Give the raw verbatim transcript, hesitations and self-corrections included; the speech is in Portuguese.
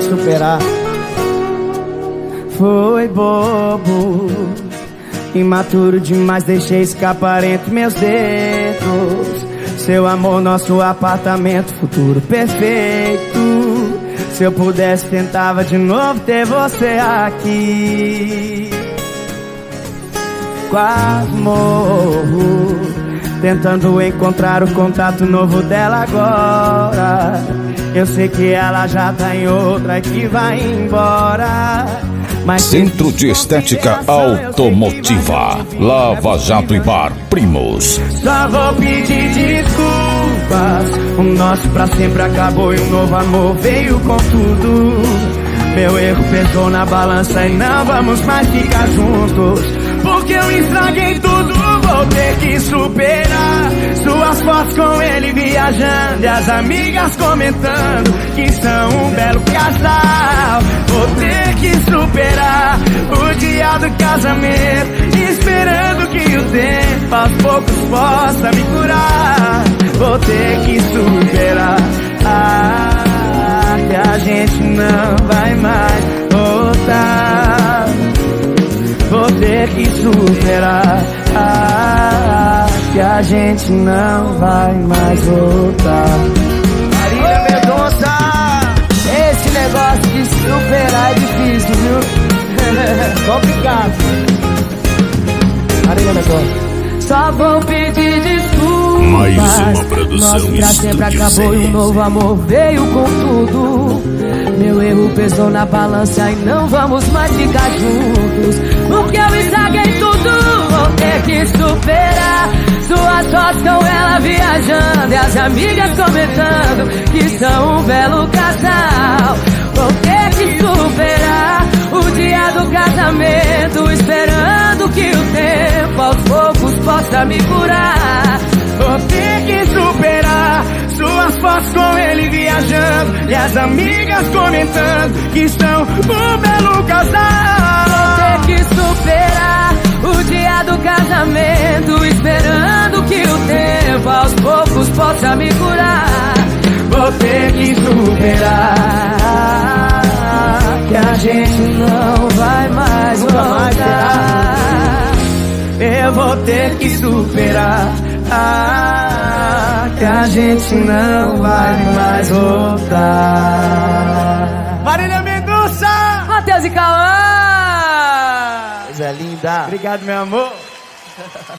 superar. Foi bobo, imaturo demais, deixei escapar entre meus dedos. Seu amor, nosso apartamento, futuro perfeito. Se eu pudesse, tentava de novo ter você aqui. Quase morro, tentando encontrar o contato novo dela agora. Eu sei que ela já tá em outra e que vai embora. Mas Centro de Estética Automotiva, Lava Jato e Bar Primos. Só vou pedir desculpas. O nosso pra sempre acabou e um novo amor veio com tudo. Meu erro pesou na balança e não vamos mais ficar juntos. Porque eu estraguei tudo, vou ter que superar. Suas fotos com ele viajando e as amigas comentando que são um belo casal. Vou ter que superar o dia do casamento, esperando que o tempo aos poucos possa me curar. Vou ter que superar, ah, que a gente não vai mais voltar. Vou ter que superar, ah, que a gente não vai mais voltar. Marília Mendonça, esse negócio de superar é difícil, viu? Complicado. Marília Mendonça. Só vou pedir desculpas. Mais uma produção. Nosso pra sempre acabou e um novo amor veio com tudo. Meu erro pesou na balança e não vamos mais ficar juntos. Porque eu estraguei tudo, vou ter que superar. Suas fotos com ela viajando e as amigas comentando que são um belo casal. Vou ter que superar o dia do casamento, esperando que o tempo aos poucos possa me curar. Vou ter que superar suas fotos com ele viajando e as amigas comentando que são um belo casal. Vou ter que superar o dia do casamento, esperando que o tempo aos poucos possa me curar. Vou ter que superar, que a gente não vai mais voltar. Eu vou ter que superar, ah, que a gente não vai mais voltar. Marília Mendonça, Matheus e Cauã. Coisa linda. Obrigado, meu amor.